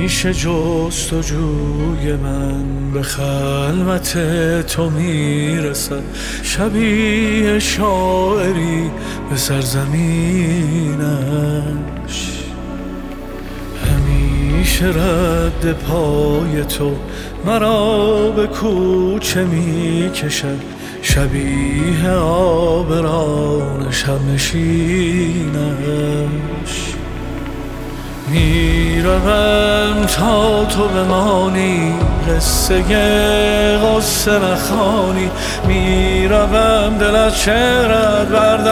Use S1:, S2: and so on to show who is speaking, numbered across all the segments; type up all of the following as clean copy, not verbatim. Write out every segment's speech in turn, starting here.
S1: همیشه جستجوی من به خلوت تو میرسد، شبیه شاعری به سرزمینش. همیشه رد پای تو مرا به کوچه میکشد، شبیه آبران شب نشینش. میروم تا تو بمانی، قصه غصه نخوانی. میروم دل از شعرت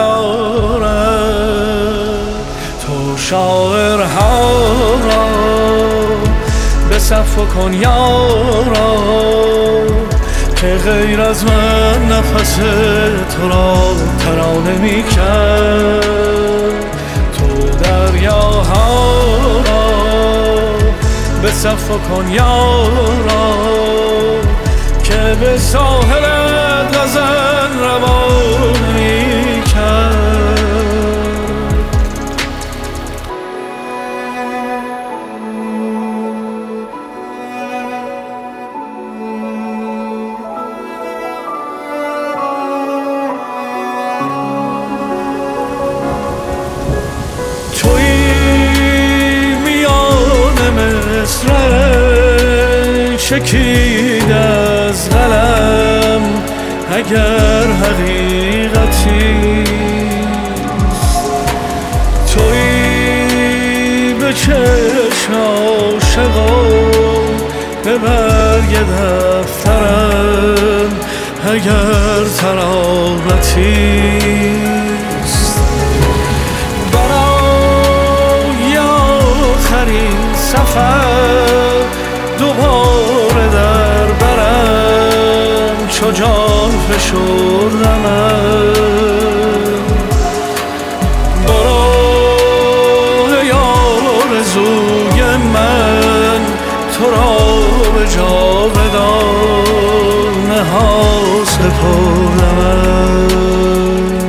S1: بردارم، تو شاعرها را به صف کن یارا، که غیر از من نفس تو را ترانه میکرد. تو دریاها را به صف کن یارا، که به ساحلت غزل روان میکرد. شکید از قلم اگر حقیقتی، تویی به چشم عاشقان به برگ دفترم اگر ترانتیست. برای آخرین سفر دوباره در برم، چو جان فشردمم. برو ای آرزوی من، تو را به جاودانه ها سپردمم.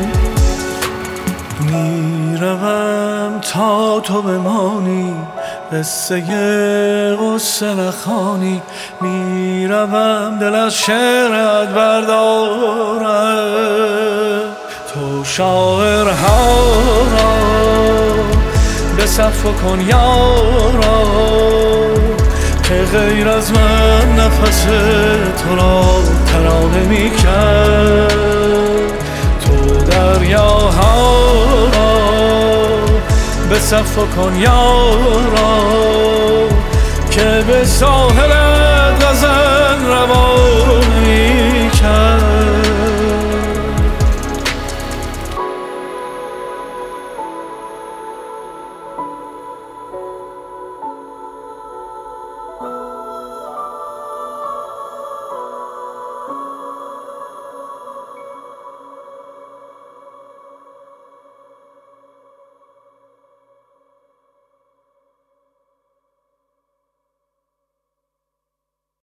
S1: میروم تا تو بمانی، قصه غصه نخوانی. میروم دل از شعرت بردارم، تو شاعرها را به صف کن یارا، که غیر از من نفس تو را ترانه میکرد. تو دریاها را به صف کن یارا، که به ساحل